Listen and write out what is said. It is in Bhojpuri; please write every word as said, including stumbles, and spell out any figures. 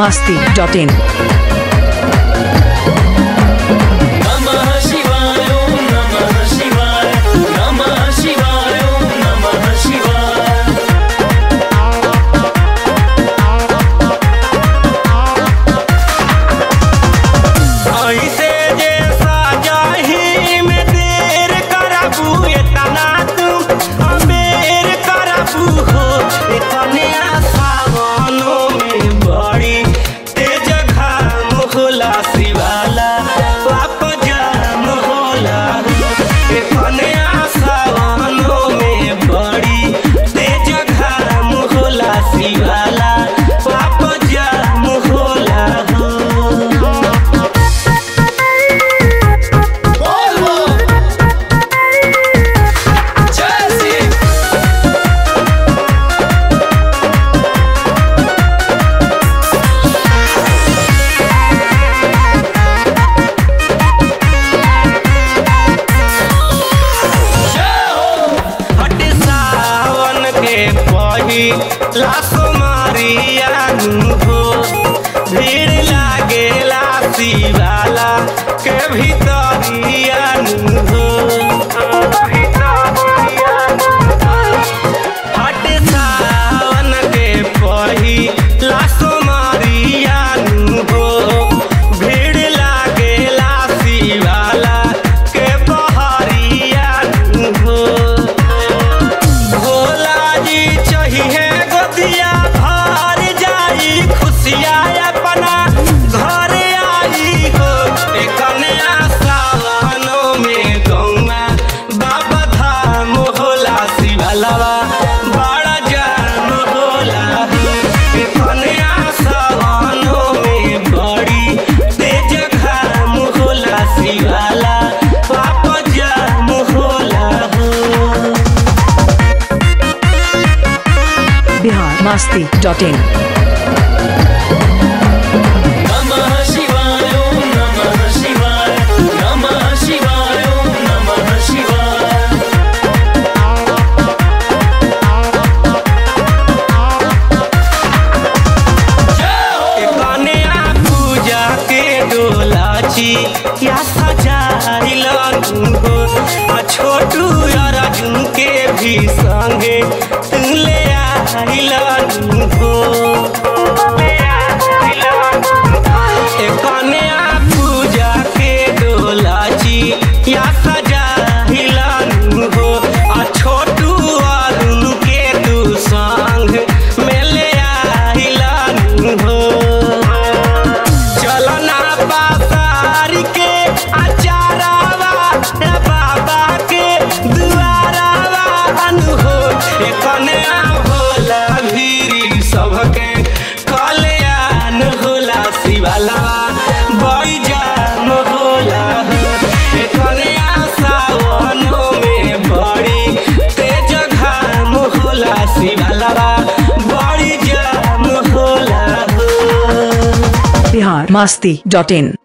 masti dot in. लासो मारिया हो भीड़ लागेला शिवाला के भीतरिया हो हट सावन के पही लासो मारिया हो भीड़ लागेला शिवाला के बहरिया हो भोला जी चाहिए अपना घर आई हो कन्या सावनों में गौमा बाबा धाम होला शिवलवा बड़ा जाम होला कन्या सावनों में बड़ी तेज घाम होला शिवला बाबा जाम होला Bihar masti dot in. या सजाइलन हो छोटू अर्जुन के भी संगे ले आइलन हो कन्या पूजा के डोलाची या सजाइलन हो छोटू अर्जुन के तू संग में ले आइलन हो चलना के आचारावा बाबा के दुआरावा हो कन्या भोला भीरी सबके कल्याण होला शिवलवा बड़ी जाम होला कन्या सावनों में बड़ी तेज घाम होला शिवलवा बड़ी जाम होला। Bihar masti dot in.